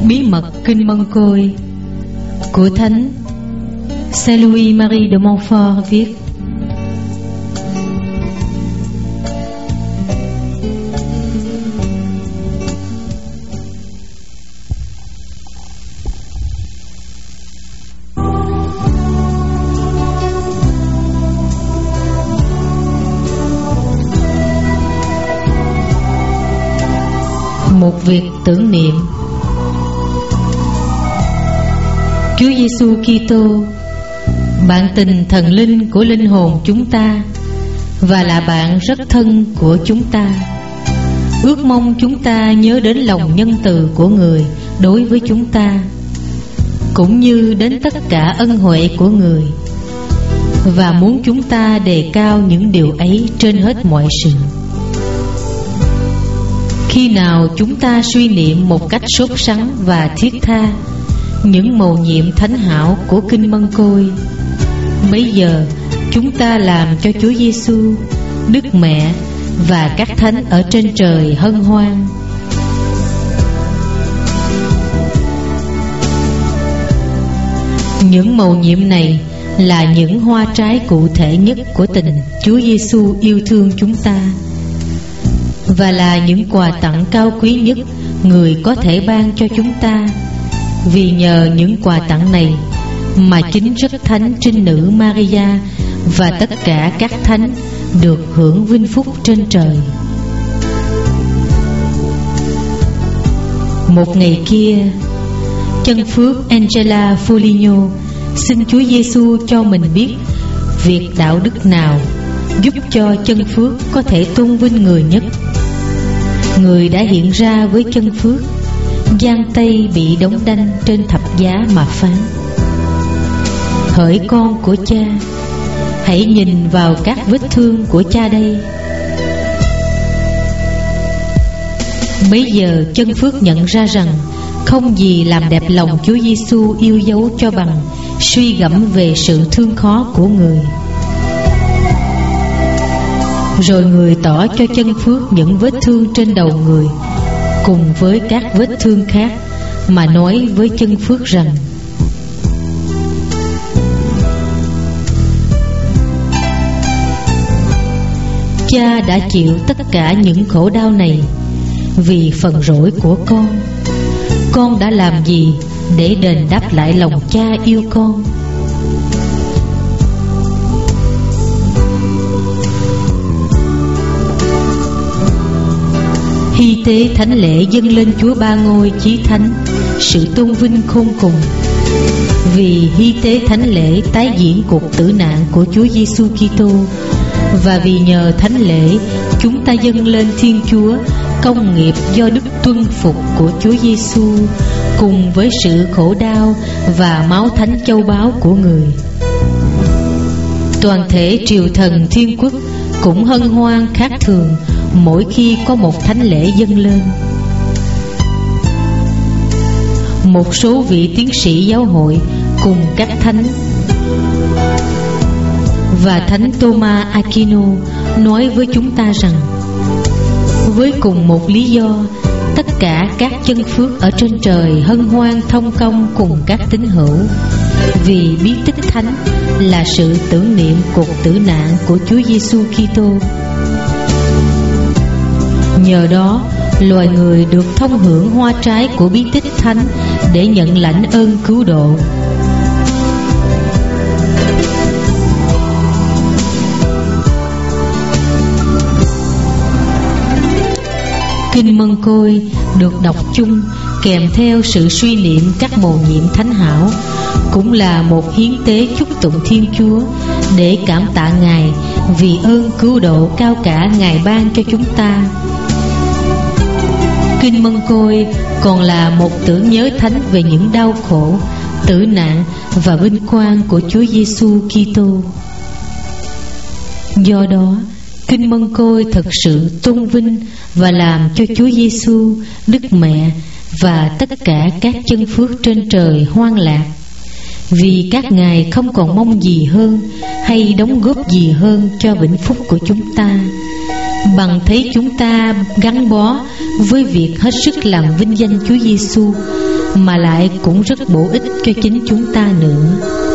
Bí mật Kinh Mân Côi của Thánh Saint Louis Marie de Montfort viết: một việc tưởng niệm. Chúa Giêsu Kitô, bạn tình thần linh của linh hồn chúng ta và là bạn rất thân của chúng ta, ước mong chúng ta nhớ đến lòng nhân từ của Người đối với chúng ta, cũng như đến tất cả ân huệ của Người, và muốn chúng ta đề cao những điều ấy trên hết mọi sự. Khi nào chúng ta suy niệm một cách sốt sắng và thiết tha những mầu nhiệm thánh hảo của Kinh Mân Côi, bấy giờ chúng ta làm cho Chúa Giêsu, Đức Mẹ và các thánh ở trên trời hân hoan. Những mầu nhiệm này là những hoa trái cụ thể nhất của tình Chúa Giêsu yêu thương chúng ta, và là những quà tặng cao quý nhất Người có thể ban cho chúng ta. Vì nhờ những quà tặng này mà chính Rất Thánh Trinh Nữ Maria và tất cả các thánh được hưởng vinh phúc trên trời. Một ngày kia, chân phước Angela Foligno xin Chúa Giêsu cho mình biết việc đạo đức nào giúp cho chân phước có thể tôn vinh Người nhất. Người đã hiện ra với chân phước, giang tay bị đóng đanh trên thập giá mà phán: hỡi con của cha, hãy nhìn vào các vết thương của cha đây. Bấy giờ chân phước nhận ra rằng không gì làm đẹp lòng Chúa Giêsu yêu dấu cho bằng suy gẫm về sự thương khó của Người. Rồi Người tỏ cho chân phước những vết thương trên đầu Người cùng với các vết thương khác, mà nói với chân phước rằng: cha đã chịu tất cả những khổ đau này vì phần lỗi của con. Con đã làm gì để đền đáp lại lòng cha yêu con? Hy tế thánh lễ dâng lên Chúa Ba Ngôi Chí Thánh, sự tôn vinh khôn cùng. Vì hy tế thánh lễ tái diễn cuộc tử nạn của Chúa Giêsu Kitô, và vì nhờ thánh lễ chúng ta dâng lên Thiên Chúa công nghiệp do đức tuân phục của Chúa Giêsu, cùng với sự khổ đau và máu thánh châu báu của Người. Toàn thể triều thần thiên quốc cũng hân hoan khác thường mỗi khi có một thánh lễ dâng lên. Một số vị tiến sĩ giáo hội cùng các thánh và Thánh Thomas Aquino nói với chúng ta rằng, với cùng một lý do, tất cả các chân phước ở trên trời hân hoan thông công cùng các tín hữu, vì bí tích thánh là sự tưởng niệm cuộc tử nạn của Chúa Giêsu Kitô. Nhờ đó, loài người được thông hưởng hoa trái của bí tích thánh để nhận lãnh ơn cứu độ. Kinh Mân Côi được đọc chung kèm theo sự suy niệm các mầu nhiệm thánh hảo, cũng là một hiến tế chúc tụng Thiên Chúa để cảm tạ Ngài vì ơn cứu độ cao cả Ngài ban cho chúng ta. Kinh Mân Côi còn là một tưởng nhớ thánh về những đau khổ, tử nạn và vinh quang của Chúa Giêsu Kitô. Do đó, Kinh Mân Côi thật sự tôn vinh và làm cho Chúa Giêsu, Đức Mẹ và tất cả các chân phước trên trời hoan lạc, vì các ngài không còn mong gì hơn hay đóng góp gì hơn cho vĩnh phúc của chúng ta, bằng thấy chúng ta gắn bó với việc hết sức làm vinh danh Chúa Giêsu mà lại cũng rất bổ ích cho chính chúng ta nữa.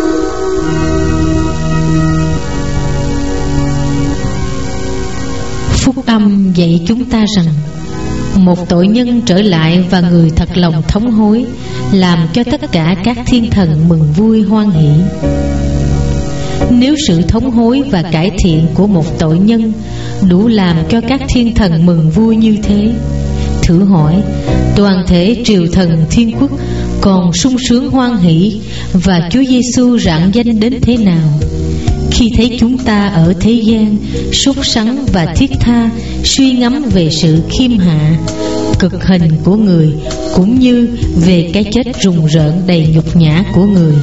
Phúc âm dạy chúng ta rằng một tội nhân trở lại và người thật lòng thống hối làm cho tất cả các thiên thần mừng vui hoan hỷ. Nếu sự thống hối và cải thiện của một tội nhân đủ làm cho các thiên thần mừng vui như thế, thử hỏi toàn thể triều thần thiên quốc còn sung sướng hoan hỷ và Chúa Giêsu rạng danh đến thế nào khi thấy chúng ta ở thế gian sốt sắng và thiết tha suy ngẫm về sự khiêm hạ, cực hình của người, cũng như về cái chết rùng rợn đầy nhục nhã của người.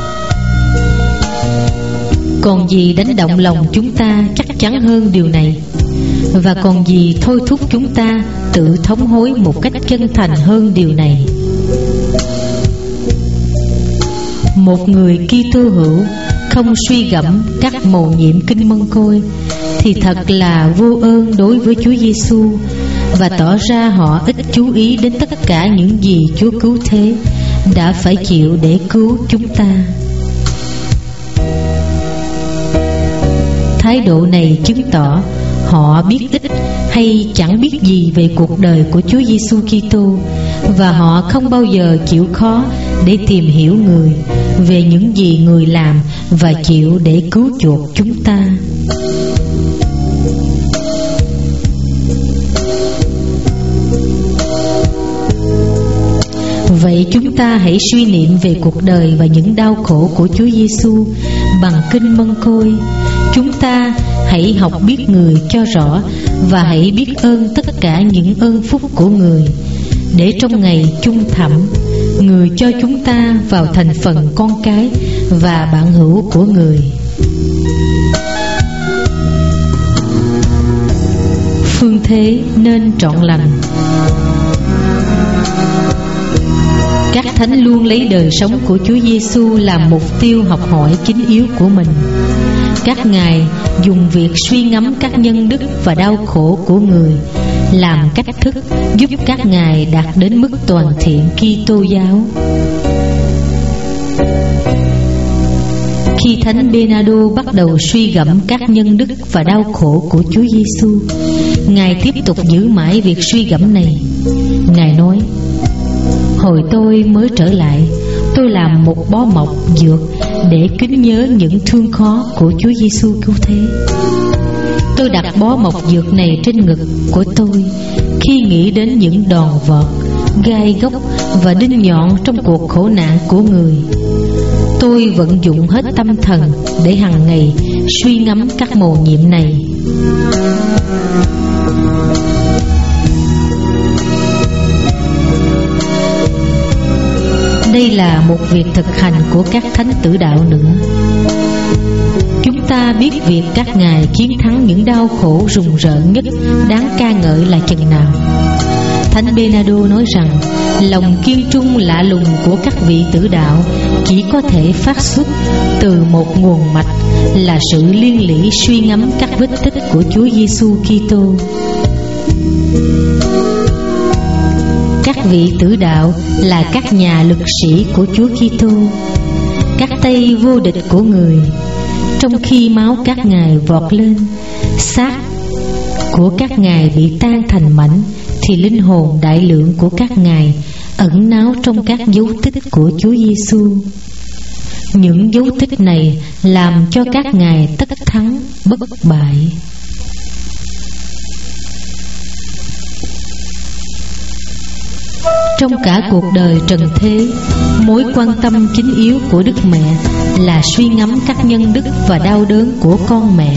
Còn gì đánh động lòng chúng ta chắc chắn hơn điều này, và còn gì thôi thúc chúng ta tự thống hối một cách chân thành hơn điều này. Một người Kitô hữu không suy gẫm các mầu nhiệm kinh mân côi thì thật là vô ơn đối với Chúa Giêsu, và tỏ ra họ ít chú ý đến tất cả những gì Chúa cứu thế đã phải chịu để cứu chúng ta. Thái độ này chứng tỏ họ biết ít hay chẳng biết gì về cuộc đời của Chúa Giêsu Kitô, và họ không bao giờ chịu khó để tìm hiểu người, về những gì người làm và chịu để cứu chuộc chúng ta. Vậy chúng ta hãy suy niệm về cuộc đời và những đau khổ của Chúa Giêsu bằng kinh mân côi. Chúng ta hãy học biết người cho rõ, và hãy biết ơn tất cả những ơn phúc của người, để trong ngày chung thẳm người cho chúng ta vào thành phần con cái và bạn hữu của người. Phương thế nên trọn lành. Các thánh luôn lấy đời sống của Chúa Giêsu làm mục tiêu học hỏi chính yếu của mình. Các ngài dùng việc suy ngẫm các nhân đức và đau khổ của người làm cách thức giúp các ngài đạt đến mức toàn thiện Kitô giáo. Khi Thánh Bernardo bắt đầu suy gẫm các nhân đức và đau khổ của Chúa Giêsu, ngài tiếp tục giữ mãi việc suy gẫm này. Ngài nói: hồi tôi mới trở lại, tôi làm một bó mộc dược để kính nhớ những thương khó của Chúa Giêsu cứu thế. Tôi đặt bó mộc dược này trên ngực của tôi khi nghĩ đến những đòn vọt, gai góc và đinh nhọn trong cuộc khổ nạn của người. Tôi vận dụng hết tâm thần để hàng ngày suy ngẫm các mầu nhiệm này. Đây là một việc thực hành của các thánh tử đạo nữa. Chúng ta biết việc các ngài chiến thắng những đau khổ rùng rợn nhất đáng ca ngợi là chừng nào. Thánh Bernardo nói rằng lòng kiên trung lạ lùng của các vị tử đạo chỉ có thể phát xuất từ một nguồn mạch, là sự liên lỉ suy ngẫm các vết tích của Chúa Giêsu Kitô. Các vị tử đạo là các nhà lực sĩ của Chúa Kitô, các tay vô địch của người. Trong khi máu các ngài vọt lên, xác của các ngài bị tan thành mảnh, thì linh hồn đại lượng của các ngài ẩn náu trong các dấu tích của Chúa Giêsu. Những dấu tích này làm cho các ngài tất thắng bất bại. Trong cả cuộc đời trần thế, mối quan tâm chính yếu của Đức Mẹ là suy ngẫm các nhân đức và đau đớn của con mẹ.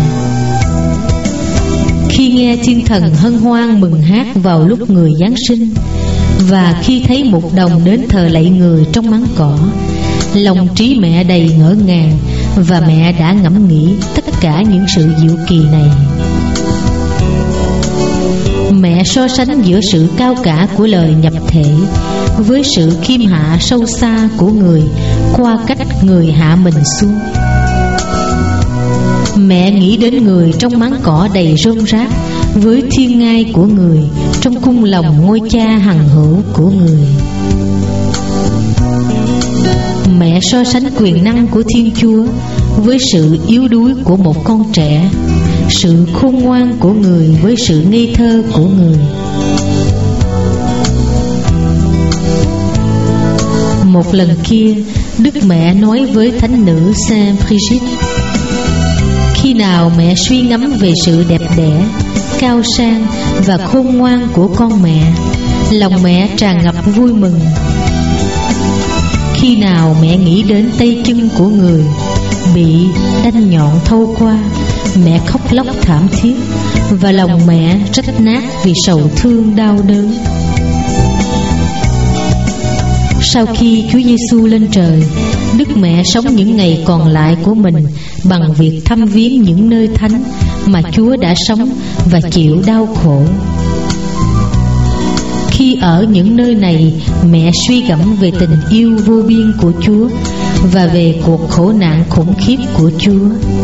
Khi nghe thiên thần hân hoan mừng hát vào lúc người Giáng sinh, và khi thấy một đồng đến thờ lạy người trong máng cỏ, lòng trí mẹ đầy ngỡ ngàng, và mẹ đã ngẫm nghĩ tất cả những sự diệu kỳ này. Mẹ so sánh giữa sự cao cả của lời nhập thể với sự khiêm hạ sâu xa của người qua cách người hạ mình xuống. Mẹ nghĩ đến người trong máng cỏ đầy rơm rác với thiên ngai của người trong cung lòng ngôi cha hằng hữu của người. Mẹ so sánh quyền năng của Thiên Chúa với sự yếu đuối của một con trẻ, sự khôn ngoan của người với sự ngây thơ của người. Một lần kia, Đức Mẹ nói với thánh nữ Saint Brigitte: khi nào mẹ suy ngẫm về sự đẹp đẽ, cao sang và khôn ngoan của con mẹ, lòng mẹ tràn ngập vui mừng. Khi nào mẹ nghĩ đến tay chân của người bị đanh nhọn thâu qua, mẹ khóc lóc thảm thiết và lòng mẹ rách nát vì sầu thương đau đớn. Sau khi Chúa Giêsu lên trời, Đức Mẹ sống những ngày còn lại của mình bằng việc thăm viếng những nơi thánh mà Chúa đã sống và chịu đau khổ. Khi ở những nơi này, mẹ suy gẫm về tình yêu vô biên của Chúa và về cuộc khổ nạn khủng khiếp của Chúa.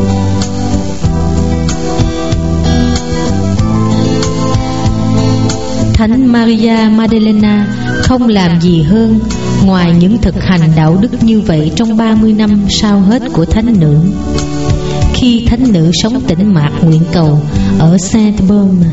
Thánh Maria Magdalena không làm gì hơn ngoài những thực hành đạo đức như vậy trong 30 năm sau hết của thánh nữ, khi thánh nữ sống tĩnh mạc nguyện cầu ở Saint-Baume.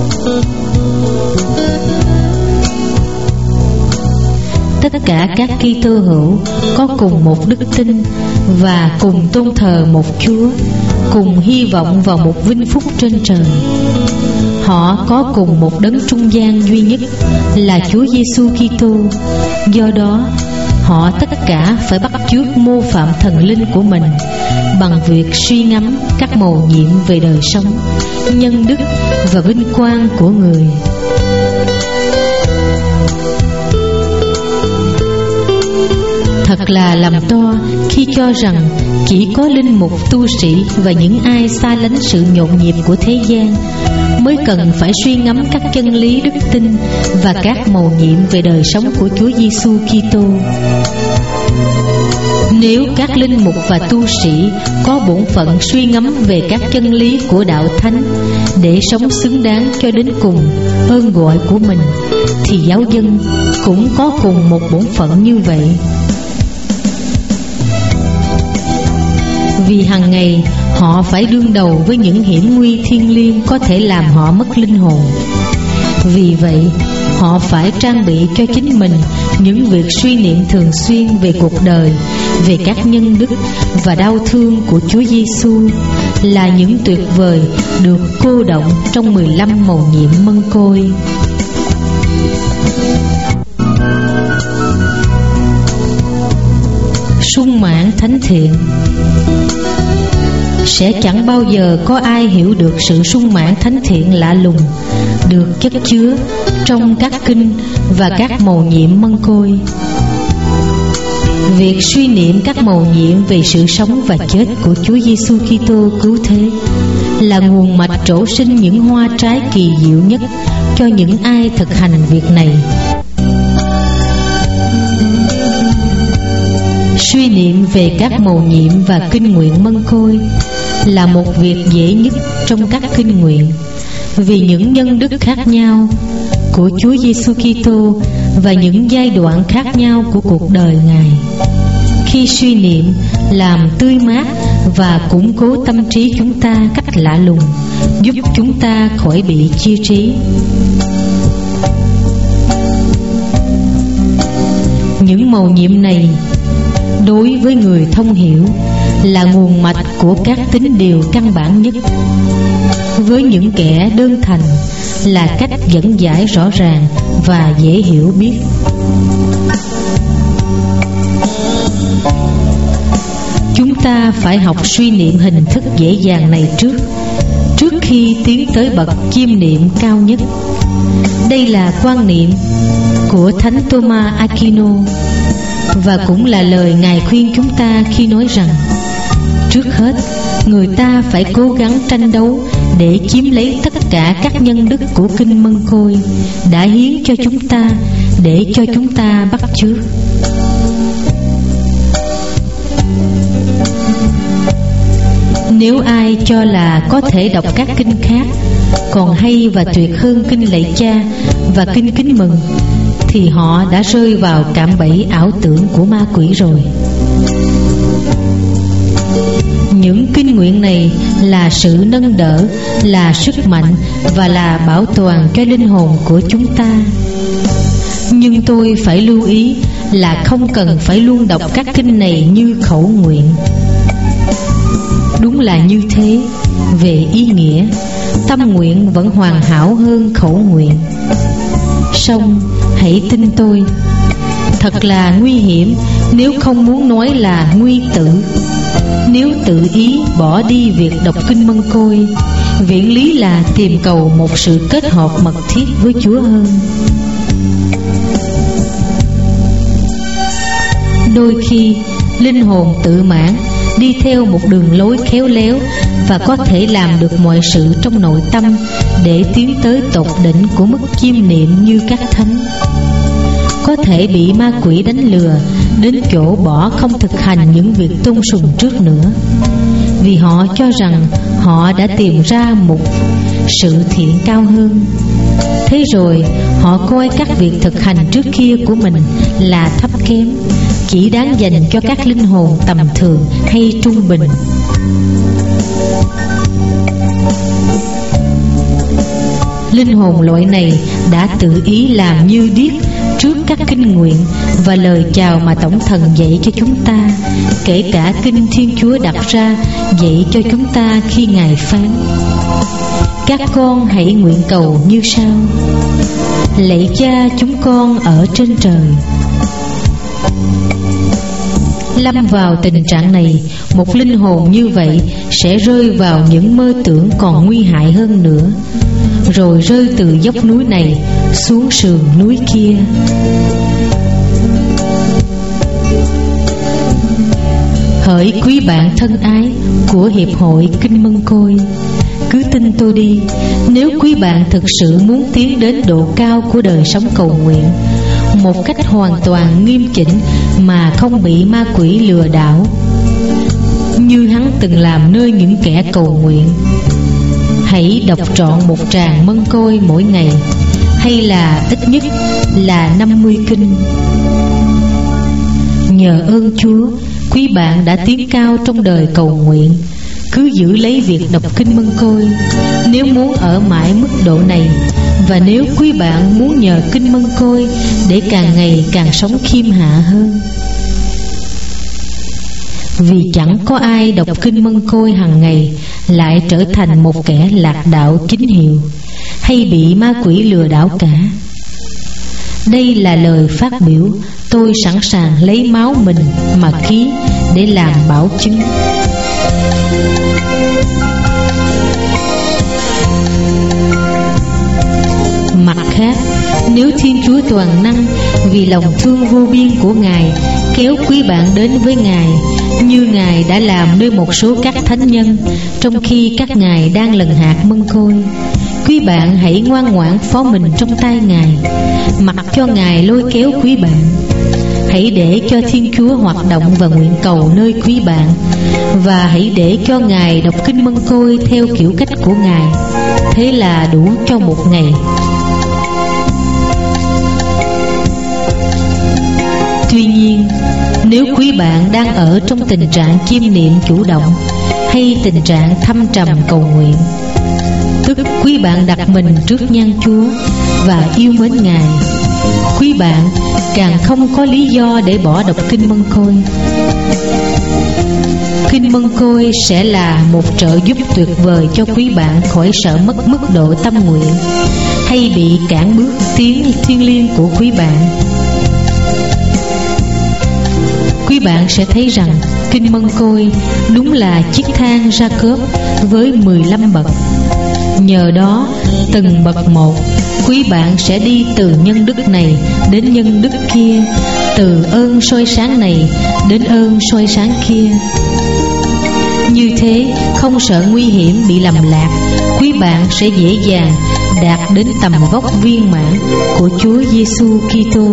Tất cả các Kitô hữu có cùng một đức tin và cùng tôn thờ một Chúa, cùng hy vọng vào một vinh phúc trên trời. Họ có cùng một đấng trung gian duy nhất là Chúa Giêsu Kitô. Do đó, họ tất cả phải bắt chước mô phạm thần linh của mình bằng việc suy ngẫm các mầu nhiệm về đời sống, nhân đức và vinh quang của người. Thật là lầm to khi cho rằng chỉ có linh mục, tu sĩ và những ai xa lánh sự nhộn nhịp của thế gian mới cần phải suy ngẫm các chân lý đức tin và các mầu nhiệm về đời sống của Chúa Giêsu Kitô. Nếu các linh mục và tu sĩ có bổn phận suy ngẫm về các chân lý của đạo thánh để sống xứng đáng cho đến cùng ơn gọi của mình, thì giáo dân cũng có cùng một bổn phận như vậy. Vì hàng ngày họ phải đương đầu với những hiểm nguy thiêng liêng có thể làm họ mất linh hồn. Vì vậy, họ phải trang bị cho chính mình những việc suy niệm thường xuyên về cuộc đời, về các nhân đức và đau thương của Chúa Giêsu, là những tuyệt vời được cô đọng trong 15 mầu nhiệm mân côi. Sung mãn thánh thiện. Sẽ chẳng bao giờ có ai hiểu được sự sung mãn thánh thiện lạ lùng được chất chứa trong các kinh và các mầu nhiệm mân côi. Việc suy niệm các mầu nhiệm về sự sống và chết của Chúa Giêsu Kitô cứu thế là nguồn mạch trổ sinh những hoa trái kỳ diệu nhất cho những ai thực hành việc này. Suy niệm về các mầu nhiệm và kinh nguyện mân côi là một việc dễ nhất trong các kinh nguyện, vì những nhân đức khác nhau của Chúa Giêsu Kitô và những giai đoạn khác nhau của cuộc đời Ngài. Khi suy niệm làm tươi mát và củng cố tâm trí chúng ta cách lạ lùng, giúp chúng ta khỏi bị chia trí. Những mầu nhiệm này đối với người thông hiểu là nguồn mạch của các tín điều căn bản nhất. Với những kẻ đơn thành là cách dẫn giải rõ ràng và dễ hiểu biết. Chúng ta phải học suy niệm hình thức dễ dàng này trước khi tiến tới bậc chiêm niệm cao nhất. Đây là quan niệm của Thánh Thomas Aquino, và cũng là lời Ngài khuyên chúng ta khi nói rằng trước hết người ta phải cố gắng tranh đấu để chiếm lấy tất cả các nhân đức của kinh mân côi đã hiến cho chúng ta, để cho chúng ta bắt chước. Nếu ai cho là có thể đọc các kinh khác còn hay và tuyệt hơn kinh Lạy Cha và kinh Kính Mừng, thì họ đã rơi vào cạm bẫy ảo tưởng của ma quỷ rồi. Những kinh nguyện này là sự nâng đỡ, là sức mạnh và là bảo toàn cho linh hồn của chúng ta. Nhưng tôi phải lưu ý là không cần phải luôn đọc các kinh này như khẩu nguyện. Đúng là như thế, về ý nghĩa, tâm nguyện vẫn hoàn hảo hơn khẩu nguyện. Song hãy tin tôi, thật là nguy hiểm, nếu không muốn nói là nguy tử, nếu tự ý bỏ đi việc đọc kinh Mân Côi, viện lý là tìm cầu một sự kết hợp mật thiết với Chúa hơn. Đôi khi linh hồn tự mãn, đi theo một đường lối khéo léo và có thể làm được mọi sự trong nội tâm để tiến tới tột đỉnh của mức chiêm niệm như các thánh. Có thể bị ma quỷ đánh lừa đến chỗ bỏ không thực hành những việc tôn sùng trước nữa, vì họ cho rằng họ đã tìm ra một sự thiện cao hơn. Thế rồi họ coi các việc thực hành trước kia của mình là thấp kém, chỉ đáng dành cho các linh hồn tầm thường hay trung bình. Linh hồn loại này đã tự ý làm như điếc trước các kinh nguyện và lời chào mà Tổng Thần dạy cho chúng ta, kể cả kinh Thiên Chúa đặt ra dạy cho chúng ta khi Ngài phán: các con hãy nguyện cầu như sau: lạy Cha chúng con ở trên trời. Lâm vào tình trạng này, một linh hồn như vậy sẽ rơi vào những mơ tưởng còn nguy hại hơn nữa, rồi rơi từ dốc núi này xuống sườn núi kia. Hỡi quý bạn thân ái của Hiệp hội Kinh Mân Côi, cứ tin tôi đi, nếu quý bạn thực sự muốn tiến đến độ cao của đời sống cầu nguyện một cách hoàn toàn nghiêm chỉnh mà không bị ma quỷ lừa đảo, như hắn từng làm nơi những kẻ cầu nguyện, hãy đọc trọn một tràng Mân Côi mỗi ngày, hay là ít nhất là 50 kinh. Nhờ ơn Chúa, quý bạn đã tiến cao trong đời cầu nguyện. Cứ giữ lấy việc đọc kinh Mân Côi nếu muốn ở mãi mức độ này, và nếu quý bạn muốn nhờ kinh Mân Côi để càng ngày càng sống khiêm hạ hơn. Vì chẳng có ai đọc kinh Mân Côi hàng ngày lại trở thành một kẻ lạc đạo chính hiệu hay bị ma quỷ lừa đảo cả. Đây là lời phát biểu tôi sẵn sàng lấy máu mình mà ký để làm bảo chứng. Mặt khác, nếu Thiên Chúa toàn năng vì lòng thương vô biên của Ngài kéo quý bạn đến với Ngài, như Ngài đã làm nơi một số các thánh nhân trong khi các Ngài đang lần hạt Mân Côi, quý bạn hãy ngoan ngoãn phó mình trong tay Ngài, mặc cho Ngài lôi kéo quý bạn. Hãy để cho Thiên Chúa hoạt động và nguyện cầu nơi quý bạn, và hãy để cho Ngài đọc kinh Mân Côi theo kiểu cách của Ngài. Thế là đủ cho một ngày. Tuy nhiên, nếu quý bạn đang ở trong tình trạng chiêm niệm chủ động hay tình trạng thâm trầm cầu nguyện, tức quý bạn đặt mình trước nhan Chúa và yêu mến Ngài, quý bạn càng không có lý do để bỏ đọc kinh Mân Côi. Kinh Mân Côi sẽ là một trợ giúp tuyệt vời cho quý bạn khỏi sợ mất mức độ tâm nguyện hay bị cản bước tiến thiêng liêng của quý bạn. Quý bạn sẽ thấy rằng kinh Mân Côi đúng là chiếc thang Gia-cốp với 15 bậc. Nhờ đó, từng bậc một, quý bạn sẽ đi từ nhân đức này đến nhân đức kia, từ ơn soi sáng này đến ơn soi sáng kia. Như thế, không sợ nguy hiểm bị lầm lạc, quý bạn sẽ dễ dàng đạt đến tầm vóc viên mãn của Chúa Giêsu Kitô.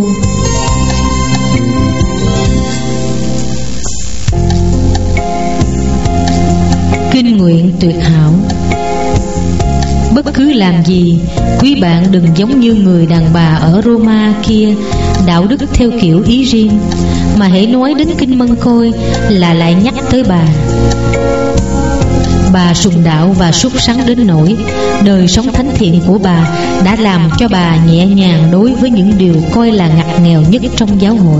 Kinh nguyện tuyệt hảo. Bất cứ làm gì, quý bạn đừng giống như người đàn bà ở Roma kia, đạo đức theo kiểu ý riêng, mà hễ nói đến kinh Mân Côi là lại nhắc tới bà. Bà sùng đạo và sốt sắng đến nỗi đời sống thánh thiện của bà đã làm cho bà nhẹ nhàng đối với những điều coi là ngặt nghèo nhất trong giáo hội.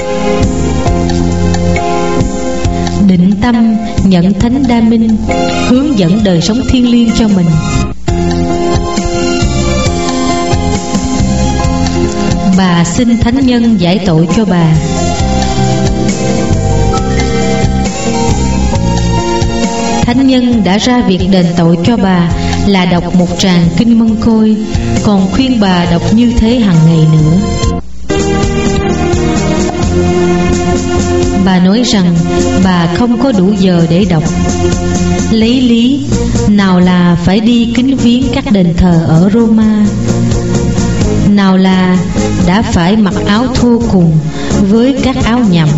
Định tâm nhận Thánh Đa Minh, hướng dẫn đời sống thiêng liêng cho mình. Bà xin thánh nhân giải tội cho bà. Thánh nhân đã ra việc đền tội cho bà là đọc một tràng kinh Mân Côi, còn khuyên bà đọc như thế hàng ngày nữa. Bà nói rằng bà không có đủ giờ để đọc. Lấy lý, nào là phải đi kính viếng các đền thờ ở Roma, nào là đã phải mặc áo thô cùng với các áo nhậm,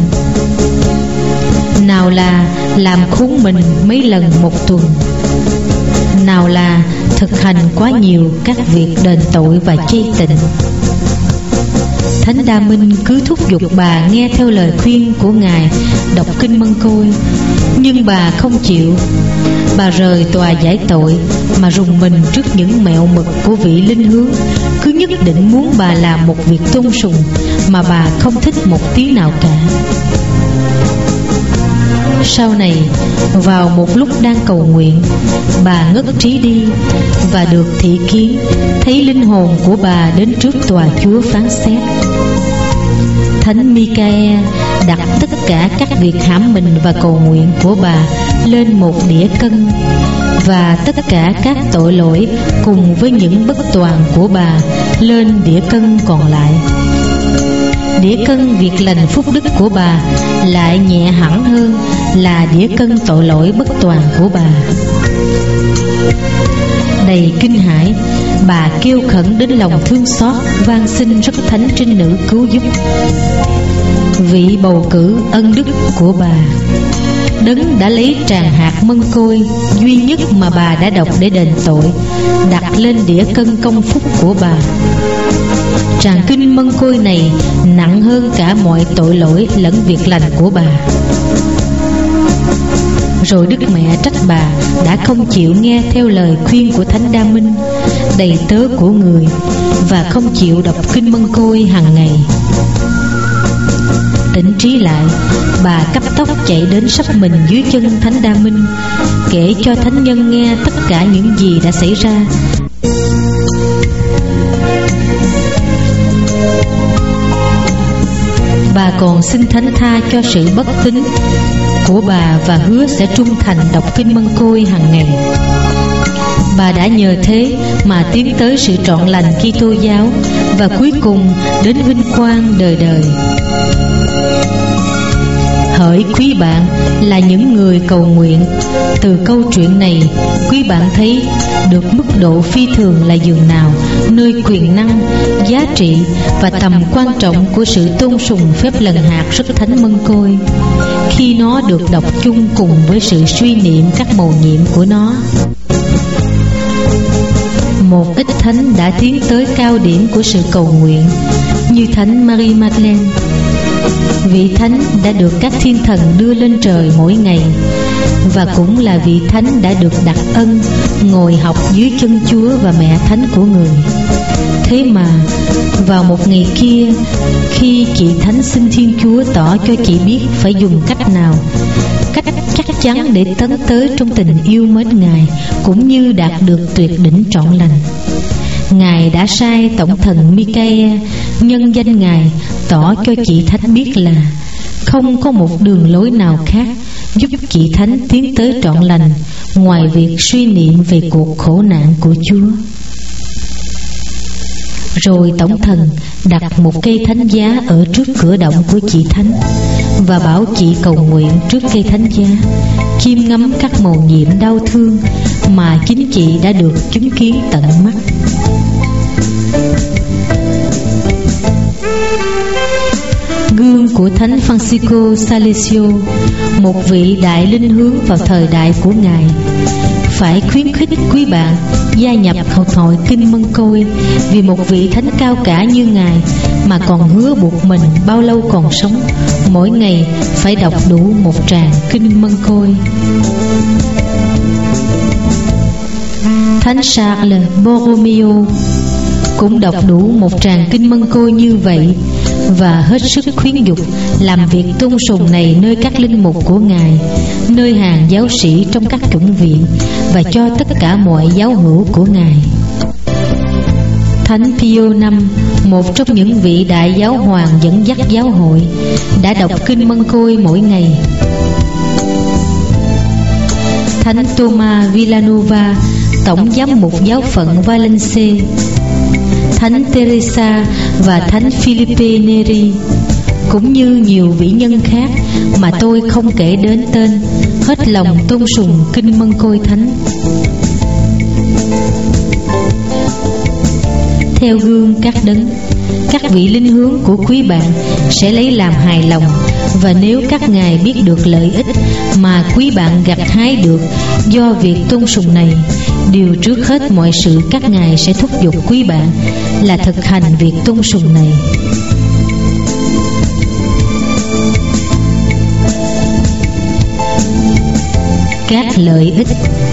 nào là làm cúng mình mấy lần một tuần, nào là thực hành quá nhiều các việc đền tội và chay tịnh. Thánh Đa Minh cứ thúc giục bà nghe theo lời khuyên của Ngài đọc kinh Mân Côi, nhưng bà không chịu. Bà rời tòa giải tội mà rùng mình trước những mẹo mực của vị linh hướng, cứ nhất định muốn bà làm một việc tôn sùng mà bà không thích một tí nào cả. Sau này, vào một lúc đang cầu nguyện, bà ngất trí đi và được thị kiến thấy linh hồn của bà đến trước tòa Chúa phán xét. Thánh Michael đặt tất cả các việc hãm mình và cầu nguyện của bà lên một đĩa cân, và tất cả các tội lỗi cùng với những bất toàn của bà lên đĩa cân còn lại. Đĩa cân việc lành phúc đức của bà lại nhẹ hẳn hơn là đĩa cân tội lỗi bất toàn của bà. Đầy kinh hãi, bà kêu khẩn đến lòng thương xót, van xin rất thánh trinh nữ cứu giúp. Vị bầu cử ân đức của bà, Đấng đã lấy tràng hạt Mân Côi duy nhất mà bà đã đọc để đền tội, đặt lên đĩa cân công phúc của bà. Tràng kinh Mân Côi này nặng hơn cả mọi tội lỗi lẫn việc lành của bà. Rồi Đức Mẹ trách bà đã không chịu nghe theo lời khuyên của Thánh Đa Minh, đầy tớ của người, và không chịu đọc kinh Mân Côi hàng ngày. Tỉnh trí lại, bà cấp tốc chạy đến sắp mình dưới chân Thánh Đa Minh, kể cho thánh nhân nghe tất cả những gì đã xảy ra. Bà còn xin thánh tha cho sự bất tín của bà và hứa sẽ trung thành đọc kinh Mân Côi hàng ngày. Bà đã nhờ thế mà tiến tới sự trọn lành Kitô giáo và cuối cùng đến vinh quang đời đời. Hỡi quý bạn là những người cầu nguyện, từ câu chuyện này quý bạn thấy được mức độ phi thường là dường nào nơi quyền năng, giá trị và tầm quan trọng của sự tôn sùng phép lần hạt rất thánh Mân Côi, khi nó được đọc chung cùng với sự suy niệm các mầu nhiệm của nó. Một ít thánh đã tiến tới cao điểm của sự cầu nguyện, như thánh Marie Madeleine. Vị thánh đã được các thiên thần đưa lên trời mỗi ngày, và cũng là vị thánh đã được đặc ân ngồi học dưới chân Chúa và Mẹ Thánh của người. Thế mà vào một ngày kia, khi chị thánh xin Thiên Chúa tỏ cho chị biết phải dùng cách nào, cách chắc chắn để tấn tới trong tình yêu mến Ngài, cũng như đạt được tuyệt đỉnh trọn lành, Ngài đã sai tổng thần Michael nhân danh Ngài tỏ cho chị thánh biết là không có một đường lối nào khác giúp chị thánh tiến tới trọn lành ngoài việc suy niệm về cuộc khổ nạn của Chúa. Rồi tổng thần đặt một cây thánh giá ở trước cửa động của chị thánh và bảo chị cầu nguyện trước cây thánh giá, chiêm ngắm các mầu nhiệm đau thương mà chính chị đã được chứng kiến tận mắt. Gương của Thánh Francisco Salesio, một vị đại linh hướng vào thời đại của Ngài, phải khuyến khích quý bạn gia nhập học hội Kinh Mân Côi, vì một vị thánh cao cả như Ngài mà còn hứa buộc mình bao lâu còn sống mỗi ngày phải đọc đủ một tràng Kinh Mân Côi. Thánh Charles Borromeo cũng đọc đủ một tràng Kinh Mân Côi như vậy, và hết sức khuyến dục làm việc tôn sùng này nơi các linh mục của Ngài, nơi hàng giáo sĩ trong các chủng viện, và cho tất cả mọi giáo hữu của Ngài. Thánh Pio V, một trong những vị đại giáo hoàng dẫn dắt giáo hội, đã đọc Kinh Mân Côi mỗi ngày. Thánh Thomas Villanova, tổng giám mục giáo phận Valence, Thánh Teresa và Thánh Philippe Neri, cũng như nhiều vĩ nhân khác mà tôi không kể đến tên, hết lòng tôn sùng Kinh Mân Côi Thánh. Theo gương các đấng, các vị linh hướng của quý bạn sẽ lấy làm hài lòng, và nếu các ngài biết được lợi ích mà quý bạn gặt hái được do việc tôn sùng này, điều trước hết mọi sự các ngài sẽ thúc giục quý bạn là thực hành việc tôn sùng này. Các lợi ích.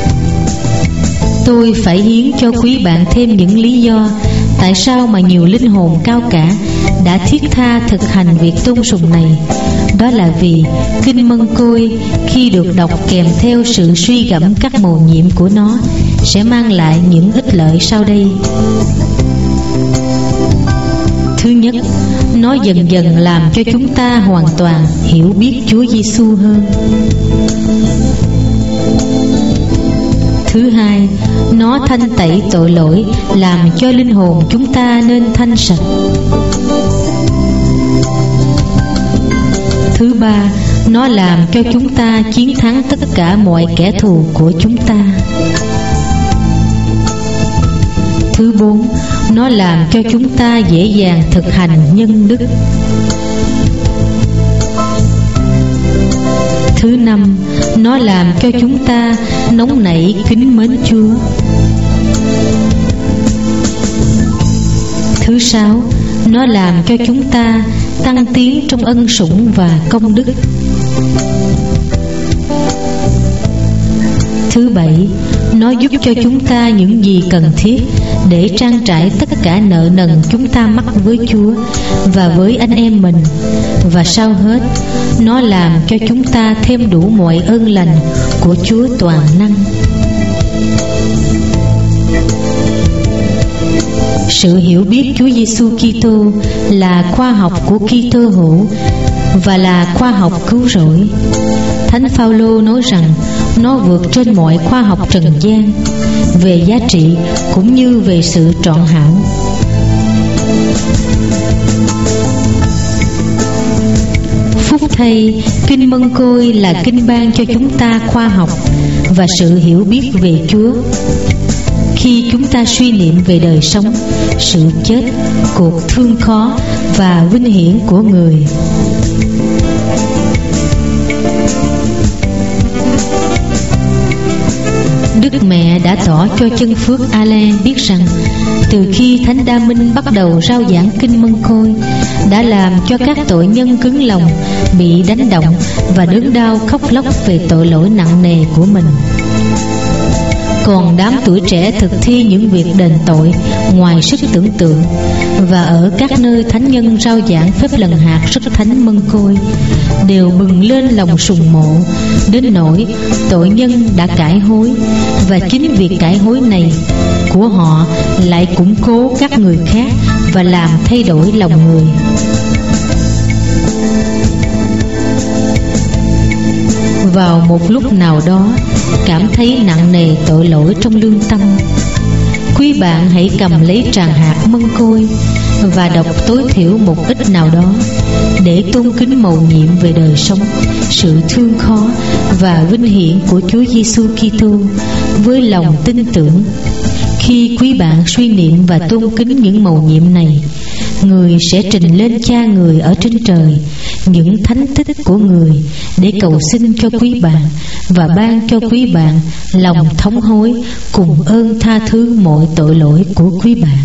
Tôi phải hiến cho quý bạn thêm những lý do tại sao mà nhiều linh hồn cao cả đã thiết tha thực hành việc tôn sùng này. Đó là vì Kinh Mân Côi khi được đọc kèm theo sự suy gẫm các mầu nhiệm của nó sẽ mang lại những ích lợi sau đây. Thứ nhất, nó dần dần làm cho chúng ta hoàn toàn hiểu biết Chúa Giêsu hơn. Thứ hai, nó thanh tẩy tội lỗi, làm cho linh hồn chúng ta nên thanh sạch. Thứ ba, nó làm cho chúng ta chiến thắng tất cả mọi kẻ thù của chúng ta. Thứ bốn, nó làm cho chúng ta dễ dàng thực hành nhân đức. Thứ năm, nó làm cho chúng ta nóng nảy kính mến Chúa. Thứ sáu, nó làm cho chúng ta tăng tiến trong ân sủng và công đức. Thứ bảy, nó giúp cho chúng ta những gì cần thiết để trang trải tất cả nợ nần chúng ta mắc với Chúa và với anh em mình. Và sau hết, nó làm cho chúng ta thêm đủ mọi ơn lành của Chúa toàn năng. Sự hiểu biết Chúa Giêsu Kitô là khoa học của Kitô hữu và là khoa học cứu rỗi. Thánh Phaolô nói rằng nó vượt trên mọi khoa học trần gian về giá trị cũng như về sự trọn hảo. Phúc thay, Kinh Mân Côi là kinh ban cho chúng ta khoa học và sự hiểu biết về Chúa. Khi chúng ta suy niệm về đời sống, sự chết, cuộc thương khó và vinh hiển của người. Đức Mẹ đã tỏ cho chân phước Alain biết rằng từ khi Thánh Đa Minh bắt đầu rao giảng Kinh Mân Côi, đã làm cho các tội nhân cứng lòng, bị đánh động và đớn đau khóc lóc về tội lỗi nặng nề của mình. Còn đám tuổi trẻ thực thi những việc đền tội ngoài sức tưởng tượng, và ở các nơi thánh nhân rao giảng phép lần hạt rất thánh Mân Côi, đều bừng lên lòng sùng mộ, đến nỗi tội nhân đã cải hối, và chính việc cải hối này của họ lại củng cố các người khác và làm thay đổi lòng người. Vào một lúc nào đó cảm thấy nặng nề tội lỗi trong lương tâm, quý bạn hãy cầm lấy tràng hạt Mân Côi và đọc tối thiểu một ít nào đó để tôn kính mầu nhiệm về đời sống, sự thương khó và vinh hiển của Chúa Giêsu Kitô với lòng tin tưởng. Khi quý bạn suy niệm và tôn kính những mầu nhiệm này, người sẽ trình lên Cha người ở trên trời những thánh tích của người để cầu xin cho quý bạn và ban cho quý bạn lòng thống hối cùng ơn tha thứ mọi tội lỗi của quý bạn.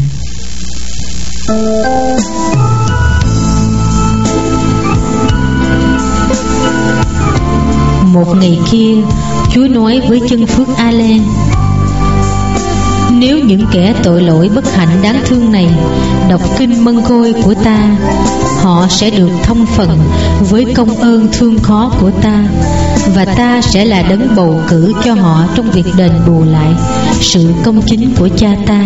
Một ngày kia, Chúa nói với chân phước A-len: nếu những kẻ tội lỗi bất hạnh đáng thương này đọc kinh mân côi của ta, họ sẽ được thông phần với công ơn thương khó của ta, và ta sẽ là đấng bầu cử cho họ trong việc đền bù lại sự công chính của Cha ta.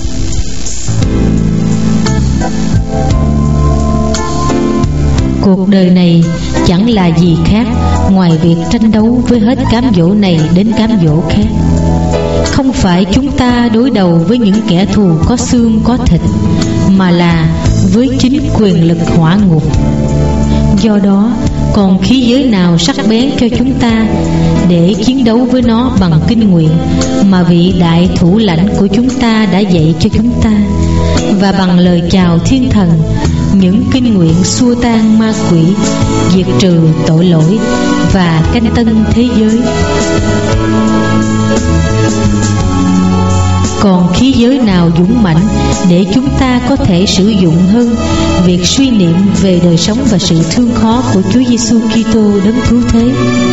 Cuộc đời này chẳng là gì khác ngoài việc tranh đấu với hết cám dỗ này đến cám dỗ khác. Không phải chúng ta đối đầu với những kẻ thù có xương có thịt, mà là với chính quyền lực hỏa ngục. Do đó, còn khí giới nào sắc bén cho chúng ta để chiến đấu với nó bằng kinh nguyện mà vị đại thủ lãnh của chúng ta đã dạy cho chúng ta, và bằng lời chào thiên thần, những kinh nguyện xua tan ma quỷ, diệt trừ tội lỗi và canh tân thế giới. Còn khí giới nào dũng mãnh để chúng ta có thể sử dụng hơn việc suy niệm về đời sống và sự thương khó của Chúa Giêsu Kitô đấng cứu thế?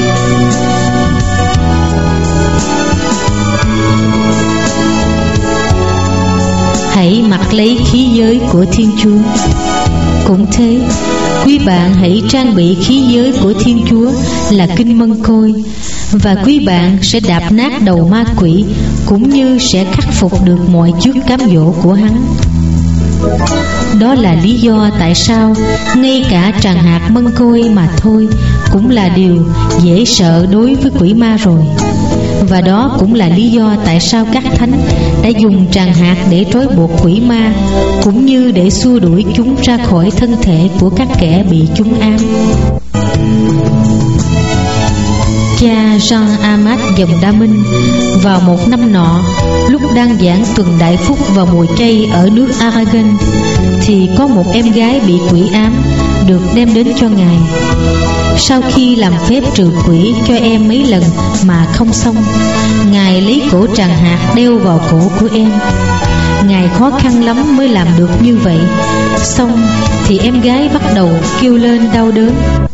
Hãy mặc lấy khí giới của Thiên Chúa. Cũng thế, quý bạn hãy trang bị khí giới của Thiên Chúa là kinh mân côi, và quý bạn sẽ đạp nát đầu ma quỷ, cũng như sẽ khắc phục được mọi chướng cám dỗ của hắn. Đó là lý do tại sao ngay cả tràng hạt mân côi mà thôi cũng là điều dễ sợ đối với quỷ ma rồi. Và đó cũng là lý do tại sao các thánh đã dùng tràng hạt để trói buộc quỷ ma, cũng như để xua đuổi chúng ra khỏi thân thể của các kẻ bị chúng ám. Cha Jean Amat dòng Đa Minh vào một năm nọ, lúc đang giảng tuần đại phúc vào mùa chay ở nước Aragon, thì có một em gái bị quỷ ám được đem đến cho Ngài. Sau khi làm phép trừ quỷ cho em mấy lần mà không xong, Ngài lấy cổ tràng hạt đeo vào cổ của em. Ngài khó khăn lắm mới làm được như vậy. Xong thì em gái bắt đầu kêu lên đau đớn: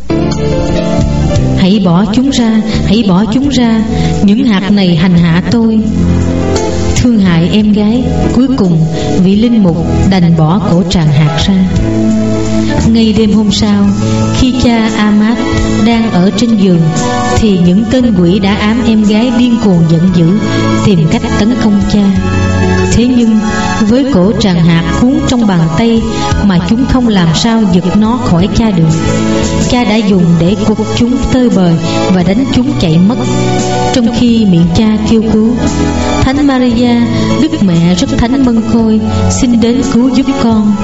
hãy bỏ chúng ra, hãy bỏ chúng ra, những hạt này hành hạ tôi. Thương hại em gái, cuối cùng vị linh mục đành bỏ cổ tràng hạt ra. Ngay đêm hôm sau, khi cha Amat đang ở trên giường, thì những tên quỷ đã ám em gái điên cuồng giận dữ, tìm cách tấn công cha. Thế nhưng với cổ tràng hạt cuốn trong bàn tay mà chúng không làm sao giật nó khỏi cha được. Cha đã dùng để quật chúng tơi bời và đánh chúng chạy mất, trong khi miệng cha kêu cứu: Thánh Maria, Đức Mẹ rất thánh mân côi, xin đến cứu giúp con.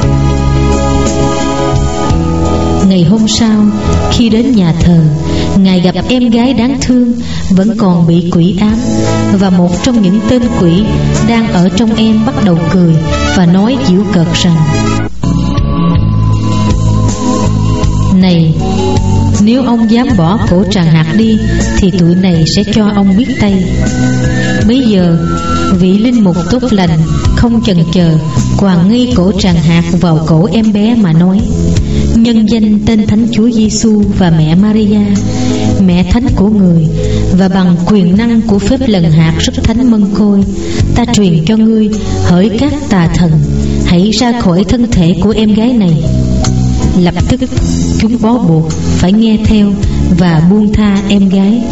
Ngày hôm sau, khi đến nhà thờ, Ngài gặp em gái đáng thương vẫn còn bị quỷ ám, và một trong những tên quỷ đang ở trong em bắt đầu cười và nói giễu cợt rằng: này, nếu ông dám bỏ cổ tràng hạt đi thì tụi này sẽ cho ông biết tay. Bây giờ vị linh mục tốt lành không chần chờ quàng ngay cổ tràng hạt vào cổ em bé mà nói: nhân danh tên Thánh Chúa Giêsu và mẹ Maria, mẹ thánh của người, và bằng quyền năng của phép lần hạt rất thánh mân côi, ta truyền cho ngươi, hỡi các tà thần, hãy ra khỏi thân thể của em gái này. Lập tức chúng bó buộc phải nghe theo và buông tha em gái.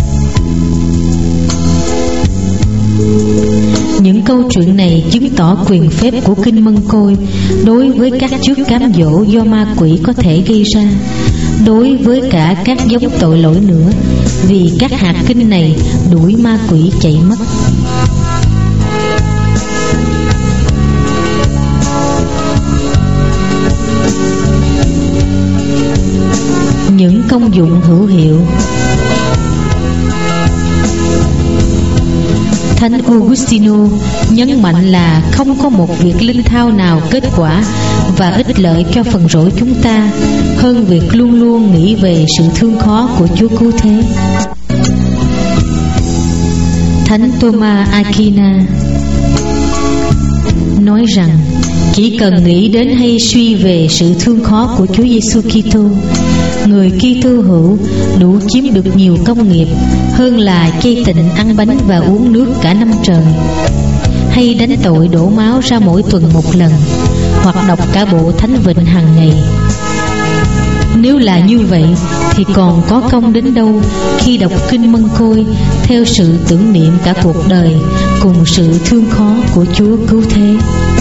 Những câu chuyện này chứng tỏ quyền phép của kinh mân côi đối với các chướng cám dỗ do ma quỷ có thể gây ra, đối với cả các giống tội lỗi nữa, vì các hạt kinh này đuổi ma quỷ chạy mất. Những công dụng hữu hiệu. Thánh Augustino nhấn mạnh là không có một việc linh thao nào kết quả và ích lợi cho phần rỗi chúng ta hơn việc luôn luôn nghĩ về sự thương khó của Chúa Cứu Thế. Thánh Thomas Aquina nói rằng chỉ cần nghĩ đến hay suy về sự thương khó của Chúa Giêsu Kitô, người Kitô hữu đủ chiếm được nhiều công nghiệp hơn là chay tịnh ăn bánh và uống nước cả năm trời, hay đánh tội đổ máu ra mỗi tuần một lần, hoặc đọc cả bộ Thánh Vịnh hàng ngày. Nếu là như vậy thì còn có công đến đâu khi đọc kinh Mân Côi theo sự tưởng niệm cả cuộc đời cùng sự thương khó của Chúa Cứu Thế.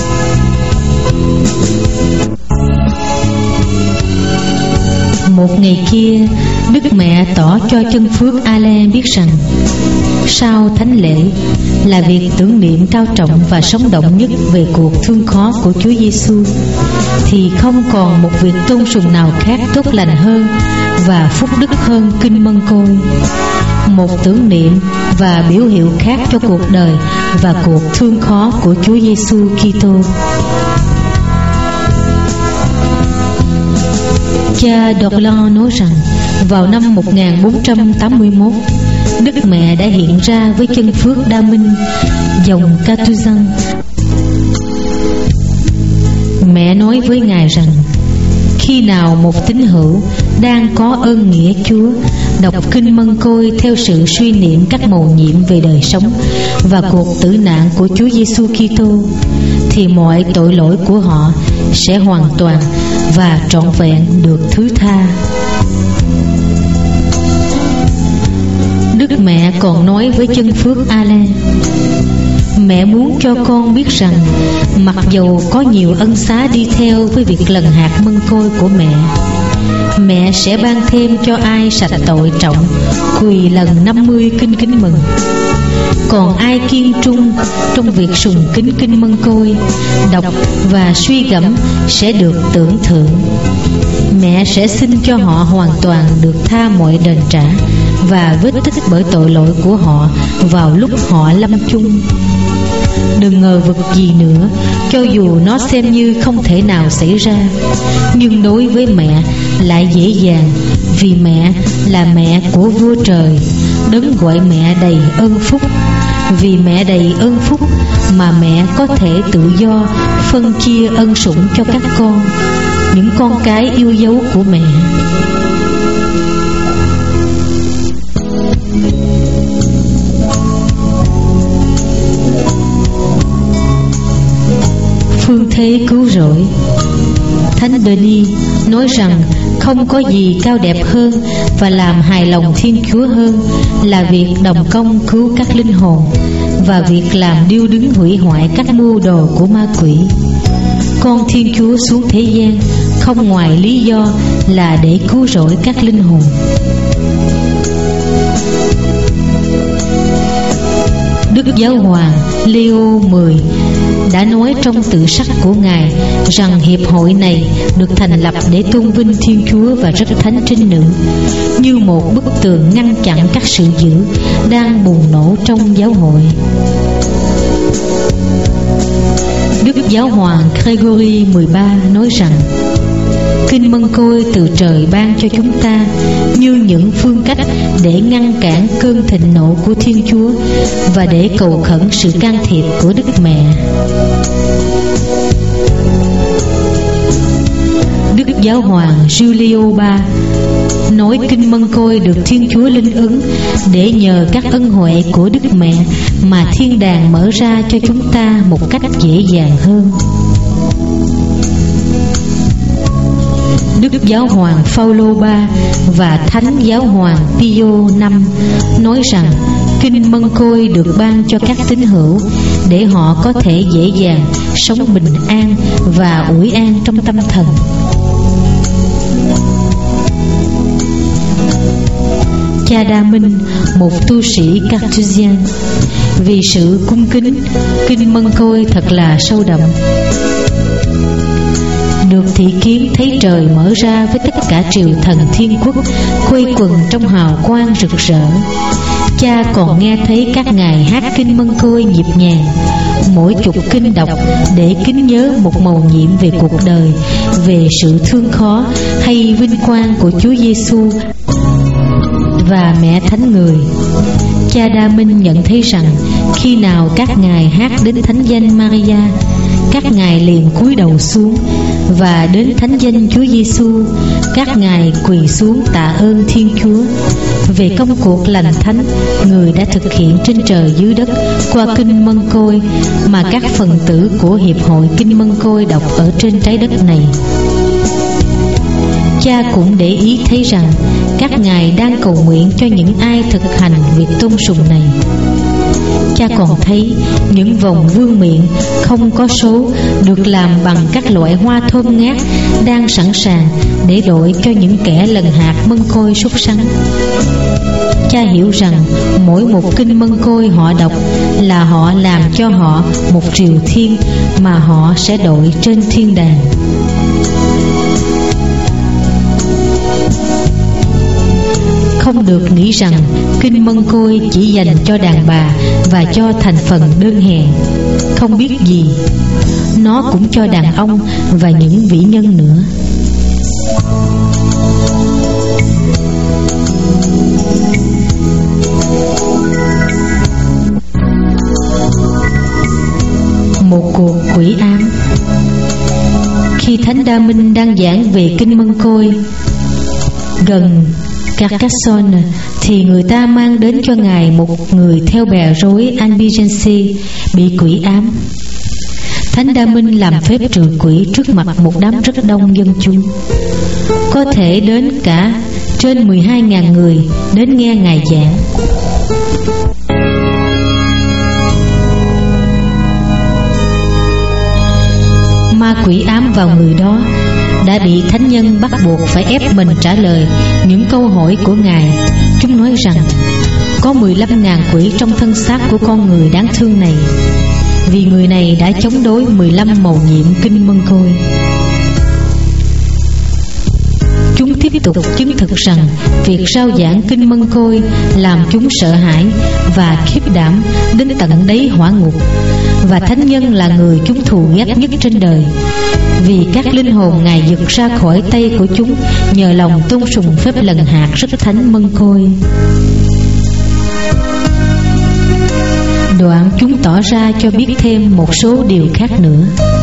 Một ngày kia, Đức Mẹ tỏ cho chân phước Alain biết rằng sau thánh lễ là việc tưởng niệm cao trọng và sống động nhất về cuộc thương khó của Chúa Giêsu, thì không còn một việc tôn sùng nào khác tốt lành hơn và phúc đức hơn kinh Mân Côi, một tưởng niệm và biểu hiệu khác cho cuộc đời và cuộc thương khó của Chúa Giêsu Kitô. Cha Dorlan nói rằng vào năm 1481, Đức Mẹ đã hiện ra với chân phước Đa Minh, dòng Catuzan. Mẹ nói với Ngài rằng khi nào một tín hữu đang có ơn nghĩa Chúa đọc kinh Mân Côi theo sự suy niệm các mầu nhiệm về đời sống và cuộc tử nạn của Chúa Giêsu Kitô, thì mọi tội lỗi của họ sẽ hoàn toàn và trọn vẹn được thứ tha. Đức Mẹ còn nói với chân phước Alain: mẹ muốn cho con biết rằng mặc dầu có nhiều ân xá đi theo với việc lần hạt Mân Côi của mẹ sẽ ban thêm cho ai sạch tội trọng quỳ lần 50 kinh kính mừng. Còn ai kiên trung trong việc sùng kính kinh Mân Côi, đọc và suy gẫm sẽ được tưởng thưởng. Mẹ sẽ xin cho họ hoàn toàn được tha mọi đền trả và vết tích bởi tội lỗi của họ vào lúc họ lâm chung. Đừng ngờ vực gì nữa, cho dù nó xem như không thể nào xảy ra, nhưng đối với mẹ lại dễ dàng, vì mẹ là mẹ của vua trời, đấng gọi mẹ đầy ơn phúc. Vì mẹ đầy ơn phúc mà mẹ có thể tự do phân chia ân sủng cho các con, những con cái yêu dấu của mẹ. Phương thế cứu rỗi. Thánh Denis nói rằng không có gì cao đẹp hơn và làm hài lòng Thiên Chúa hơn là việc đồng công cứu các linh hồn và việc làm điêu đứng hủy hoại các mưu đồ của ma quỷ. Con Thiên Chúa xuống thế gian không ngoài lý do là để cứu rỗi các linh hồn. Đức Giáo hoàng Leo X đã nói trong tự sắc của Ngài rằng hiệp hội này được thành lập để tôn vinh Thiên Chúa và Rất Thánh Trinh Nữ, như một bức tường ngăn chặn các sự dữ đang bùng nổ trong giáo hội. Đức Giáo hoàng Gregory XIII nói rằng kinh Mân Côi từ trời ban cho chúng ta như những phương cách để ngăn cản cơn thịnh nộ của Thiên Chúa và để cầu khẩn sự can thiệp của Đức Mẹ. Đức Giáo hoàng Giulio III nói kinh Mân Côi được Thiên Chúa linh ứng để nhờ các ân huệ của Đức Mẹ mà thiên đàng mở ra cho chúng ta một cách dễ dàng hơn. Đức Giáo hoàng Phaolô III và Thánh Giáo hoàng Pio V nói rằng kinh Mân Côi được ban cho các tín hữu để họ có thể dễ dàng sống bình an và ủi an trong tâm thần. Cha Đa Minh, một tu sĩ Carthusian, vì sự cung kính, kinh Mân Côi thật là sâu đậm. Được thị kiến thấy trời mở ra với tất cả triều thần thiên quốc quây quần trong hào quang rực rỡ. Cha còn nghe thấy các ngài hát kinh Mân Côi nhịp nhàng, mỗi chục kinh đọc để kính nhớ một mầu nhiệm về cuộc đời, về sự thương khó hay vinh quang của Chúa Giêsu và Mẹ Thánh Người. Cha Đa Minh nhận thấy rằng khi nào các ngài hát đến thánh danh Maria, các ngài liền cúi đầu xuống, và đến thánh danh Chúa Giêsu, các ngài quỳ xuống tạ ơn Thiên Chúa về công cuộc lành thánh Người đã thực hiện trên trời dưới đất qua kinh Mân Côi mà các phần tử của Hiệp hội Kinh Mân Côi đọc ở trên trái đất này. Cha cũng để ý thấy rằng các ngài đang cầu nguyện cho những ai thực hành việc tôn sùng này. Cha còn thấy những vòng vương miện không có số được làm bằng các loại hoa thơm ngát đang sẵn sàng để đổi cho những kẻ lần hạt Mân Côi sốt sắng. Cha hiểu rằng mỗi một kinh Mân Côi họ đọc là họ làm cho họ một triều thiên mà họ sẽ đội trên thiên đàng. Không được nghĩ rằng kinh Mân Côi chỉ dành cho đàn bà và cho thành phần đơn hèn không biết gì. Nó cũng cho đàn ông và những vĩ nhân nữa. Một cuộc quỷ ám. Khi Thánh Đa Minh đang giảng về kinh Mân Côi gần Carcassonne, thì người ta mang đến cho ngài một người theo bè rối Albigensi bị quỷ ám. Thánh Đa Minh làm phép trừ quỷ trước mặt một đám rất đông dân chúng, có thể đến cả trên 12.000 người đến nghe ngài giảng. Ma quỷ ám vào người đó đã bị thánh nhân bắt buộc phải ép mình trả lời những câu hỏi của ngài. Chúng nói rằng có 15.000 quỷ trong thân xác của con người đáng thương này, vì người này đã chống đối 15 mầu nhiệm kinh Mân Côi. Chúng tiếp tục chứng thực rằng việc rao giảng kinh Mân Côi làm chúng sợ hãi và khiếp đảm đến tận đáy hỏa ngục, và thánh nhân là người chúng thù ghét nhất trên đời, vì các linh hồn ngài giật ra khỏi tay của chúng nhờ lòng tôn sùng phép lần hạt rất thánh Mân Côi. Đoạn chúng tỏ ra cho biết thêm một số điều khác nữa.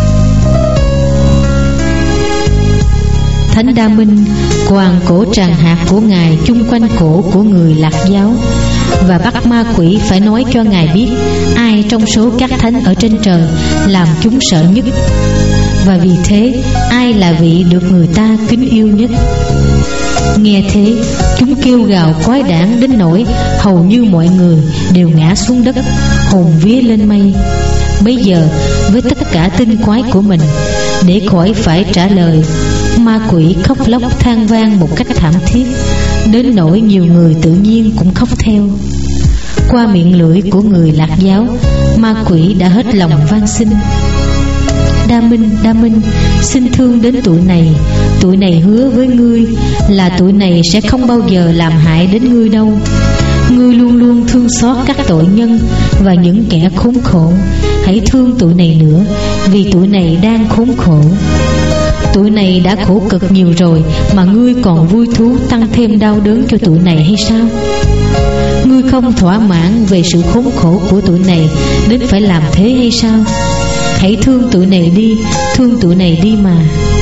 Thánh Đa Minh quàng cổ tràng hạt của ngài chung quanh cổ của người Lạc giáo, và bắt ma quỷ phải nói cho ngài biết ai trong số các thánh ở trên trời làm chúng sợ nhất, và vì thế ai là vị được người ta kính yêu nhất. Nghe thế, chúng kêu gào quái đản đến nỗi hầu như mọi người đều ngã xuống đất, hồn vía lên mây. Bây giờ với tất cả tinh quái của mình, để khỏi phải trả lời, ma quỷ khóc lóc than vang một cách thảm thiết, đến nỗi nhiều người tự nhiên cũng khóc theo. Qua miệng lưỡi của người Lạc giáo, ma quỷ đã hết lòng van xin: Đa Minh, xin thương đến tụi này hứa với ngươi là tụi này sẽ không bao giờ làm hại đến ngươi đâu. Ngươi luôn luôn thương xót các tội nhân và những kẻ khốn khổ. Hãy thương tụi này nữa, vì tụi này đang khốn khổ. Tụi này đã khổ cực nhiều rồi, mà ngươi còn vui thú tăng thêm đau đớn cho tụi này hay sao? Ngươi không thỏa mãn về sự khốn khổ của tụi này đến phải làm thế hay sao? Hãy thương tụi này đi mà.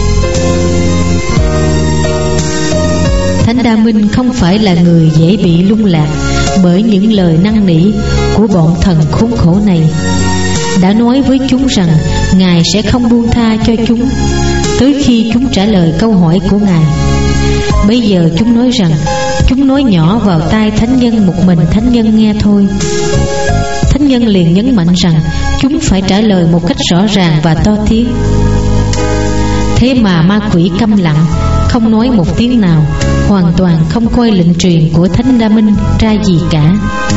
Thánh Đa Minh không phải là người dễ bị lung lạc bởi những lời năn nỉ của bọn thần khốn khổ này. Đã nói với chúng rằng ngài sẽ không buông tha cho chúng tới khi chúng trả lời câu hỏi của ngài. Bây giờ chúng nói rằng chúng nói nhỏ vào tai thánh nhân một mình thánh nhân nghe thôi. Thánh nhân liền nhấn mạnh rằng chúng phải trả lời một cách rõ ràng và to tiếng. Thế mà ma quỷ câm lặng, không nói một tiếng nào, hoàn toàn không coi lệnh truyền của Thánh Đa Minh ra gì cả.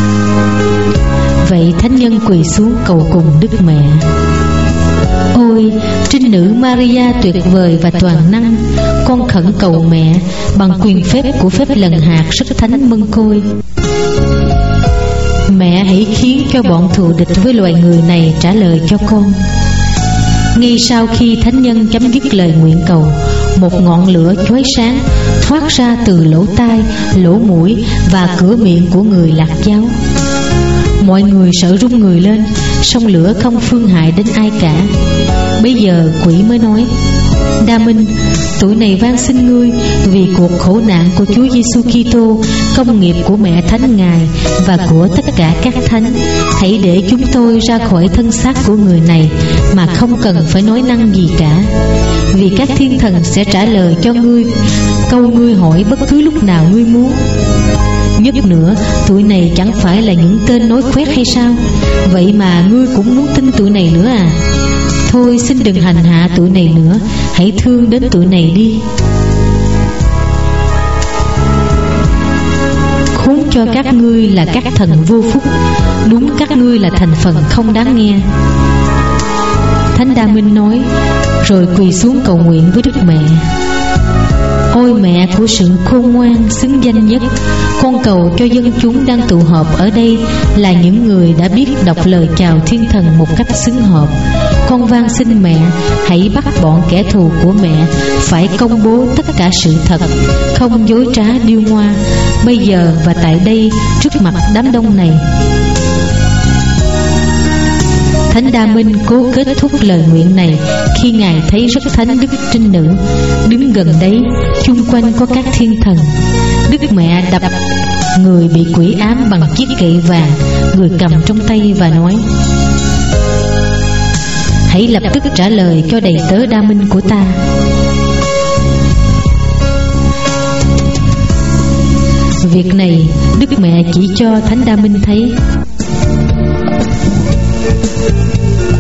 Vậy thánh nhân quỳ xuống cầu cùng Đức Mẹ: Ôi trinh nữ Maria tuyệt vời và toàn năng, con khẩn cầu mẹ bằng quyền phép của phép lần hạt rất thánh Mân Côi. mẹ hãy khiến cho bọn thù địch với loài người này trả lời cho con. Ngay sau khi thánh nhân chấm dứt lời nguyện cầu, một ngọn lửa chói sáng thoát ra từ lỗ tai, lỗ mũi và cửa miệng của người Lạc giáo. Mọi người sợ run người lên, song lửa không phương hại đến ai cả. Bây giờ quỷ mới nói: Đa Minh, tuổi này van xin ngươi vì cuộc khổ nạn của Chúa Giêsu Kitô, công nghiệp của mẹ Thánh Ngài và của tất cả các thánh, hãy để chúng tôi ra khỏi thân xác của người này mà không cần phải nói năng gì cả, vì các thiên thần sẽ trả lời cho ngươi câu ngươi hỏi bất cứ lúc nào ngươi muốn. Nhất nữa, tụi này chẳng phải là những tên nói khoét hay sao? Vậy mà ngươi cũng muốn tin tụi này nữa à? Thôi xin đừng hành hạ tụi này nữa, hãy thương đến tụi này đi. Khốn cho các ngươi là các thần vô phúc, đúng các ngươi là thành phần không đáng nghe. Thánh Đa Minh nói, rồi quỳ xuống cầu nguyện với Đức Mẹ. Ôi mẹ của sự khôn ngoan xứng danh nhất, con cầu cho dân chúng đang tụ họp ở đây là những người đã biết đọc lời chào thiên thần một cách xứng hợp. Con van xin mẹ hãy bắt bọn kẻ thù của mẹ phải công bố tất cả sự thật, không dối trá điêu ngoa, bây giờ và tại đây trước mặt đám đông này. Thánh Đa Minh cố kết thúc lời nguyện này khi Ngài thấy rất thánh Đức Trinh Nữ đứng gần đấy, chung quanh có các thiên thần. Đức Mẹ đập người bị quỷ ám bằng chiếc gậy vàng người cầm trong tay và nói: Hãy lập tức trả lời cho đầy tớ Đa Minh của ta. Việc này Đức Mẹ chỉ cho Thánh Đa Minh thấy.